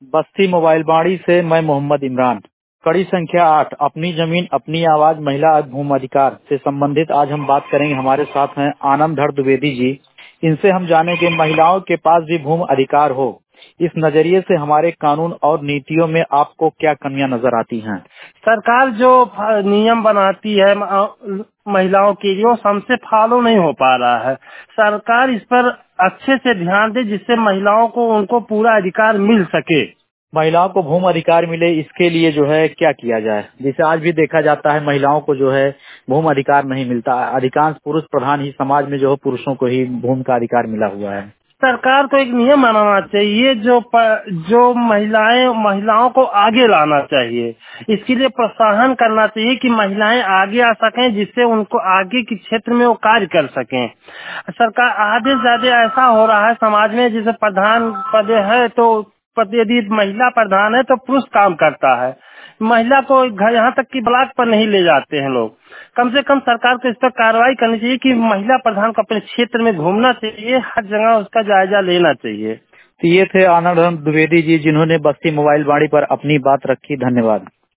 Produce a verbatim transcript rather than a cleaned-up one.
बस्ती mobile बाड़ी से मैं मोहम्मद इमरान। कड़ी संख्या आठ, अपनी जमीन अपनी आवाज महिला भूमि अधिकार से संबंधित आज हम बात करेंगे। हमारे साथ हैं आनंद धर द्विवेदी जी। इनसे हम जानेंगे महिलाओं के पास भी भूमि अधिकार हो, इस नजरिए से हमारे कानून और नीतियों में आपको क्या कमियां नजर आती हैं? सरकार जो नियम बनाती है महिलाओं के लिए वो हमसे फॉलो नहीं हो पा रहा है। सरकार इस पर अच्छे से ध्यान दे जिससे महिलाओं को उनको पूरा अधिकार मिल सके। महिलाओं को भूमि अधिकार मिले, इसके लिए जो है क्या किया जाए? जैसे आज भी देखा जाता है महिलाओं को जो है भूमि अधिकार नहीं मिलता। अधिकांश पुरुष प्रधान ही समाज में जो है पुरुषों को ही भूमि का अधिकार मिला हुआ है। सरकार को एक नियम बनाना चाहिए जो प, जो महिलाएं महिलाओं को आगे लाना चाहिए। इसके लिए प्रोत्साहन करना चाहिए कि महिलाएं आगे आ सकें, जिससे उनको आगे के क्षेत्र में वो कार्य कर सकें। सरकार आधे से ज्यादा ऐसा हो रहा है समाज में, जैसे प्रधान पद है तो पद यदि महिला प्रधान है तो पुरुष काम करता है, महिला को यहाँ तक कि ब्लॉक पर नहीं ले जाते हैं लोग। कम से कम सरकार को इस पर कार्रवाई करनी चाहिए कि महिला प्रधान को अपने क्षेत्र में घूमना चाहिए, हर जगह उसका जायजा लेना चाहिए। तो ये थे आनंद द्विवेदी जी, जिन्होंने बस्ती मोबाइल बाड़ी पर अपनी बात रखी। धन्यवाद।